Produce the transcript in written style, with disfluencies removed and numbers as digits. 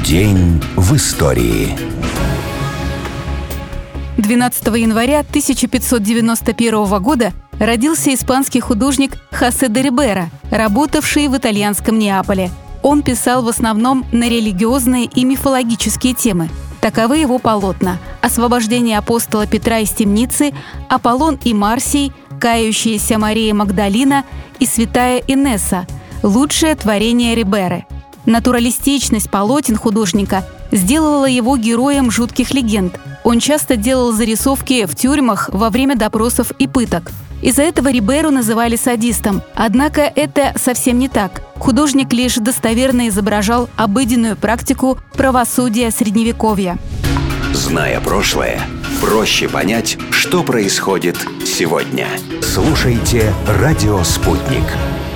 День в истории. 12 января 1591 года родился испанский художник Хосе де Рибера, работавший в итальянском Неаполе. Он писал в основном на религиозные и мифологические темы. Таковы его полотна: «Освобождение апостола Петра из темницы», «Аполлон и Марсий», «Кающаяся Мария Магдалина» и «Святая Инесса» – лучшее творение Риберы. Натуралистичность полотен художника сделала его героем жутких легенд. Он часто делал зарисовки в тюрьмах во время допросов и пыток. Из-за этого Риберу называли садистом. Однако это совсем не так. Художник лишь достоверно изображал обыденную практику правосудия Средневековья. Зная прошлое, проще понять, что происходит сегодня. Слушайте «Радио Спутник».